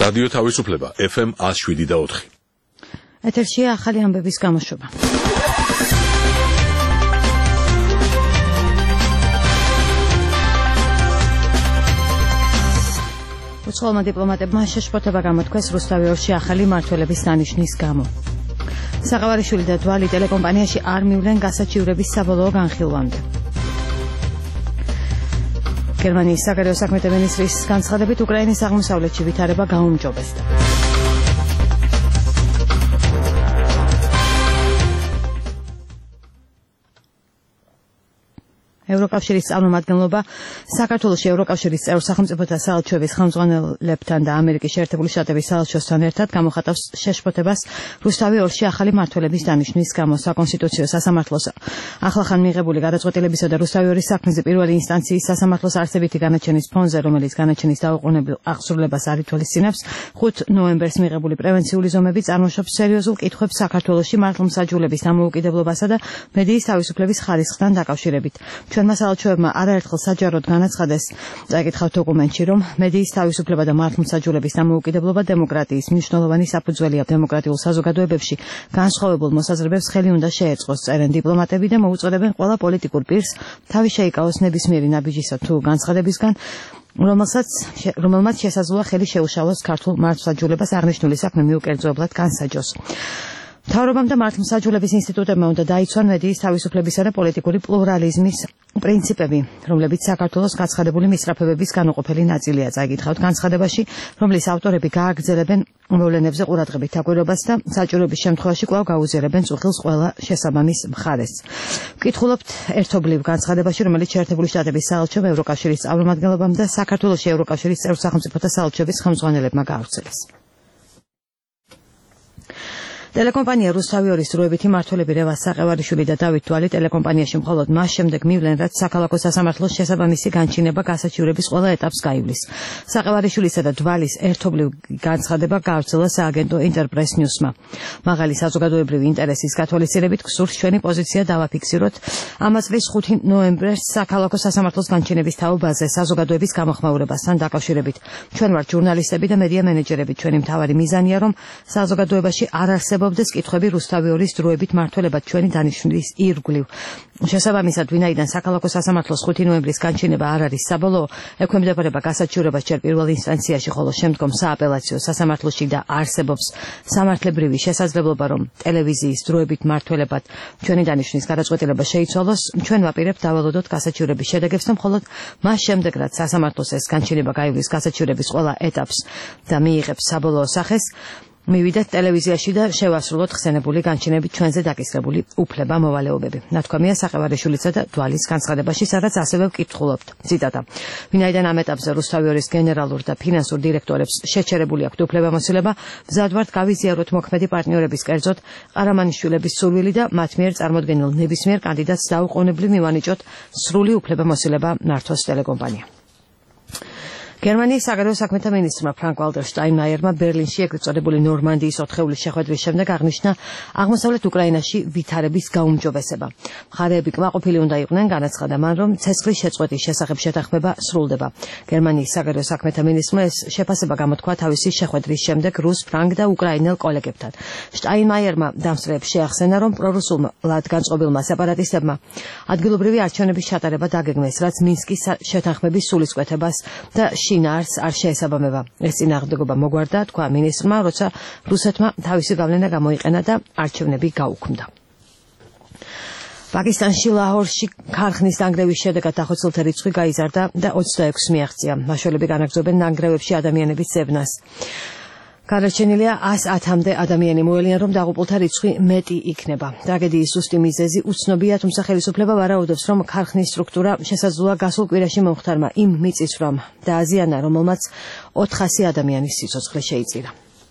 რადიო თავისუფლება FM 107.4. ეთერშია ახალი ამბების გამოშვება. უცხოელმა დიპლომატებმა შეშფოთება გამოთქვეს რუსთავი ოლქში ახალი მმართველების დანიშვნის გამო. საყავარიშვილი და დვალი ტელეკომპანიაში არ მივლენ გასაჩივრების საბოლოო განხილვამდე. გერმანიის საგარეო საქმეთა მინისტრის განცხადებით უკრაინის აღმოსავლეთში ვითარება გაუმჯობესდა. ევროკავშირის წარმომადგენლობა საქართველოში ევროკავშირის წევრ სახელმწიფოთა საელჩოების ხელმძღვანელებთან და ამერიკის შეერთებული შტატების საელჩოსთან ერთად გამოხატავს შეშფოთებას რუსთავი ოლქში ახალი მმართველების დანიშვნის გამო. საკონსტიტუციო სასამართლოს ახლახან მიღებული გადაწყვეტილებისა და რუსთავი ოლქის საქმეზე პირველი ინსტანციის სასამართლოს არსებითი განაჩენის ფონზე, რომელიც განაჩენის დაუყოვნებლივ აღსრულებას არ ითვალისწინებს, 5 ნოემბერს მიღებული პრევენციული ზომები წარმოშობს სერიოზულ კითხვებს საქართველოში მართლმსაჯულების დამოუკიდებლობასა და მედიის თავისუფლების ხარისხთან დაკავშირებით. ჩვენმა საელჩოებმა არაერთხელ საჯაროდ განაცხადეს, წაიკითხავთ დოკუმენტში, რომ მედიის თავისუფლება და მართლმსაჯულების დამოუკიდებლობა დემოკრატიის მნიშვნელოვანი საფუძველია. დემოკრატიულ საზოგადოებებში განსხვავებულ მოსაზრებებს ხელი უნდა შეეწყოს, წერენ დიპლომატები და მოუწოდებენ ყველა პოლიტიკურ პირს თავი შეიკავოს ნებისმიერი ნაბიჯისა თუ განცხადებისგან, რომელმაც შესაძლოა ხელი შეუშალოს ქართულ მართლმსაჯულებას აღნიშნული საქმე მიუკერძოებლად განსაჯოს. მთავრობამ და მართლმსაჯულების ინსტიტუტებმა უნდა დაიცვან მედიის თავისუფლებისა და პოლიტიკური პლურალიზმის პრინციპები, რომლებიც საქართველოს გაცხადებული მისწრაფებების განუყოფელი ნაწილია. წაიკითხავთ განცხადებაში, რომლის ავტორები გააგრძელებენ მოვლენებზე ყურადღებით დაკვირვებას და საჭიროების შემთხვევაში კვლავ გაუზიარებენ წუხილს ყველა შესაბამის მხარეს. ვკითხულობთ ერთობლივ განცხადებაში, რომელიც შეერთებული შტატების საელჩომ ევროკავშირის წარმომადგენლობამ და საქართველოში ევროკავშირის წევრ სახელმწიფოთა საელჩოების ხელმძღვანელებმა გაავრცელეს. ტელეკომპანია რუსთავი ორის დროებითი მმართველები რევაზ საყევარიშვილი და დავით დვალი ტელეკომპანიაში მხოლოდ მას შემდეგ მივლენ, რაც საქალაქო სასამართლოს შესაბამისი განჩინება გასაჩივრების ყველა ეტაპს გაივლის. საყევარიშვილისა და დვალის ერთობლივ განცხადება გაავრცელა სააგენტო ინტერპრეს ნიუსმა. მაღალი საზოგადოებრივი ინტერესის გათვალისწინებით გსურს ჩვენი პოზიცია დავაფიქსიროთ ამ წლის 5 ნოემბერს საქალაქო სასამართლოს განჩინების თაობაზე საზოგადოების გამოხმაურებასთან დაკავშირებით. ჩვენ ვართ ჟურნალისტები და მედია მენეჯერები. ჩვენი მთავარი მიზანია, რომ საზოგადოებაში არ არსებობდეს კითხვები რუსთავი ორის დროებით მმართველებად ჩვენი დანიშვნის ირგვლივ. შესაბამისად, ვინაიდან საქალაქო სასამართლოს 5 ნოემბრის განჩინება არ არის საბოლოო, ექვემდებარება გასაჩივრებას ჯერ პირველ ინსტანციაში, ხოლო შემდგომ სააპელაციო სასამართლოში და არსებობს სამართლებრივი შესაძლებლობა, რომ ტელევიზიის დროებით მმართველებად ჩვენი დანიშვნის გადაწყვეტილება შეიცვალოს, ჩვენ ვაპირებთ დავალოდოთ გასაჩივრების შედეგებს და მხოლოდ მას შემდეგ, რაც სასამართლოს ეს განჩინება გაივლის გასაჩივრების ყველა ეტაპს და მიიღებს საბოლოო სახეს, მივიდეთ ტელევიზიაში და შევასრულოთ ხსენებული განჩინებით ჩვენზე დაკისრებული უფლება მოვალეობები. ნათქვამია საყევარიშვილისა და დვალის განცხადებაში, სადაც ასევე ვკითხულობთ. ციტატა. ვინაიდან ამ ეტაპზე რუსთავი ორის გენერალურ და ფინანსურ დირექტორებს შეჩერებული აქვთ უფლებამოსილება, მზად ვართ გავიზიაროთ მოქმედი პარტნიორების, კერძოდ ყარამანიშვილების სურვილი და მათ მიერ წარმოდგენილ ნებისმიერ კანდიდატს დაუყოვნებლივ მივანიჭოთ სრული უფლებამოსილება მართოს ტელეკომპანია. გერმანიის საგარეო საქმეთა მინისტრმა ფრანკ-ვალტერ შტაინმაიერმა ბერლინში ეგრეთ წოდებული ნორმანდიის 4-ევლის შეხვედრის შემდეგ აღნიშნა აღმოსავლეთ უკრაინაში ვითარების გაუმჯობესება. მხარეები კმაყოფილი უნდა იყვნენ, განაცხადა მან, რომ ცეცხლის შეწყვეტის შესახებ შეთანხმება სრულდება. გერმანიის საგარეო საქმეთა მინისტრმა ეს შეფასება გამოთქვა თავისი შეხვედრის შემდეგ რუს, ფრანგ და უკრაინელ კოლეგებთან. შტაინმაიერმა დამსწრეებს შეახსენა, რომ პრორუსულად განწყობილმა სეპარატისტებმა ადგილობრივი არჩევნების ჩატარება დაგეგმეს, რაც მინსკის შეთანხმების სულისკვეთებას და შინაარს არ შეესაბამება. ეს წინააღმდეგობა მოგვარდა, თქვა მინისტრმა, როცა რუსეთმა თავისი გავლენა გამოიყენა და არჩევნები გაუქმდა. პაკისტანში ლაჰორში ქარხნის დანგრევის შედეგად დახოცილთა რიცხვი გაიზარდა და 26 მიაღწია. მაშველები განაგრძობენ დანგრევებში ადამიანების ძებნას. გადარჩენილია 110-მდე ადამიანი, მოელიან, რომ დაღუპულთა რიცხვი მეტი იქნება. ტრაგედიის ზუსტი მიზეზი უცნობია, თუმცა ხელისუფლება ვარაუდობს, რომ ქარხნის სტრუქტურა შესაძლოა გასულ კვირაში მომხდარმა იმ მიწისძვრამ დააზიანა, რომელმაც 400 ადამიანის სიცოცხლე შეიწირა.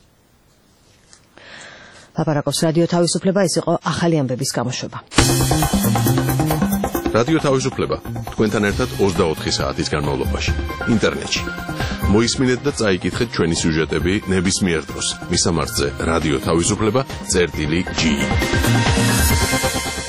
ლაპარაკობს რადიო თავისუფლება, ეს იყო ახალი ამბების გამოშვება. რადიო თავისუფლება თქვენთან ერთად 24 საათის განმავლობაში ინტერნეტში. მოისმინეთ და წაიკითხეთ ჩვენი სიუჟეტები ნებისმიერ დროს. მისამართზე რადიო თავისუფლება წერტილი G.